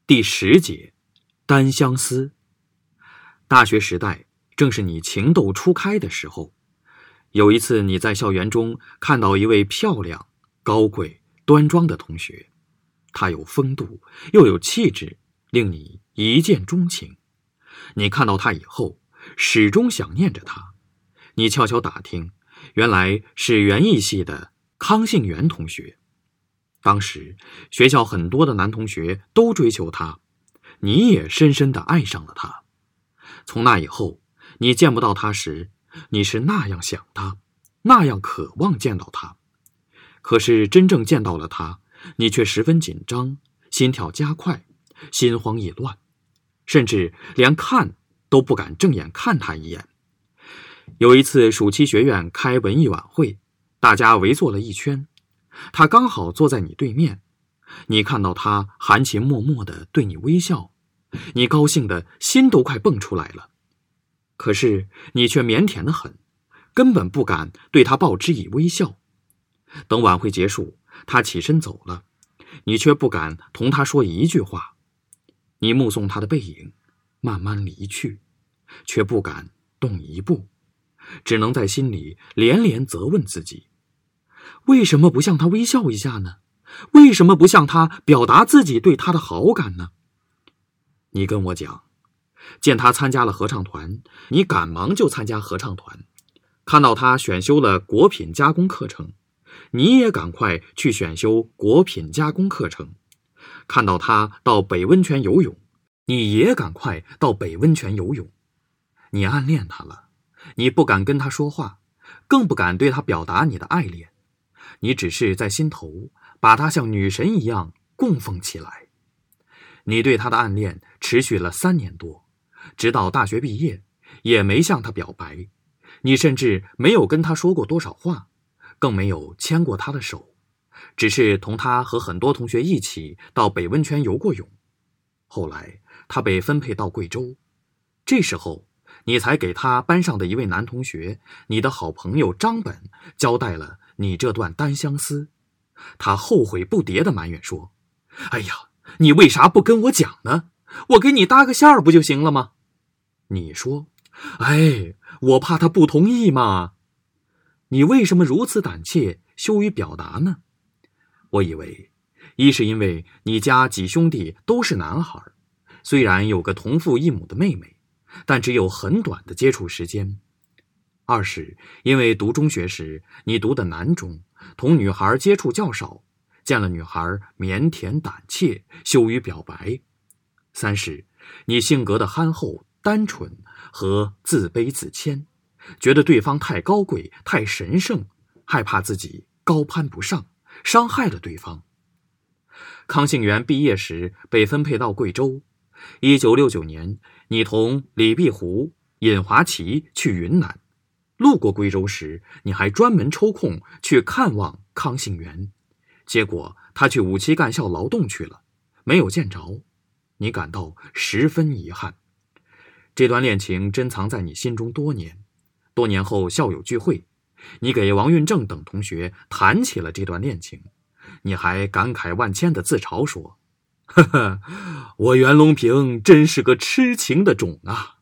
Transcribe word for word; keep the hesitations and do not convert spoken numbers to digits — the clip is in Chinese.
第十节，单相思。大学时代正是你情窦初开的时候。有一次你在校园中看到一位漂亮、高贵、端庄的同学，她有风度，又有气质，令你一见钟情。你看到她以后，始终想念着她。你悄悄打听，原来是园艺系的康信元同学。当时学校很多的男同学都追求她，你也深深地爱上了她。从那以后，你见不到她时，你是那样想她，那样渴望见到她。可是真正见到了她，你却十分紧张，心跳加快，心慌意乱，甚至连看都不敢正眼看她一眼。有一次暑期学院开文艺晚会，大家围坐了一圈，她刚好坐在你对面。你看到她含情脉脉地对你微笑，你高兴的心都快蹦出来了。可是你却腼腆得很，根本不敢对她报之以微笑。等晚会结束，她起身走了，你却不敢同她说一句话。你目送她的背影慢慢离去，却不敢动一步，只能在心里连连责问自己，为什么不向她微笑一下呢？为什么不向她表达自己对她的好感呢？你跟我讲，见她参加了合唱团，你赶忙就参加合唱团。看到她选修了果品加工课程，你也赶快去选修果品加工课程。看到她到北温泉游泳，你也赶快到北温泉游泳。你暗恋她了，你不敢跟她说话，更不敢对她表达你的爱恋。你只是在心头把她像女神一样供奉起来。你对她的暗恋持续了三年多，直到大学毕业也没向她表白。你甚至没有跟她说过多少话，更没有牵过她的手，只是同她和很多同学一起到北温泉游过泳。后来她被分配到贵州，这时候你才给她班上的一位男同学，你的好朋友张本，交代了你这段单相思。他后悔不迭地埋怨说，哎呀，你为啥不跟我讲呢？我给你搭个线儿不就行了吗？你说，哎，我怕他不同意嘛。你为什么如此胆怯，羞于表达呢？我以为，一是因为你家几兄弟都是男孩，虽然有个同父异母的妹妹，但只有很短的接触时间。二是因为读中学时你读的男中，同女孩接触较少，见了女孩腼腆胆怯，羞于表白。三是你性格的憨厚、单纯和自卑自谦，觉得对方太高贵、太神圣，害怕自己高攀不上，伤害了对方。康信元毕业时被分配到贵州。一九六九年，你同李碧湖、尹华奇去云南。路过贵州时，你还专门抽空去看望康信元，结果他去五七干校劳动去了，没有见着，你感到十分遗憾。这段恋情珍藏在你心中多年，多年后校友聚会，你给王运正等同学谈起了这段恋情，你还感慨万千地自嘲说，呵呵，我袁隆平真是个痴情的种啊。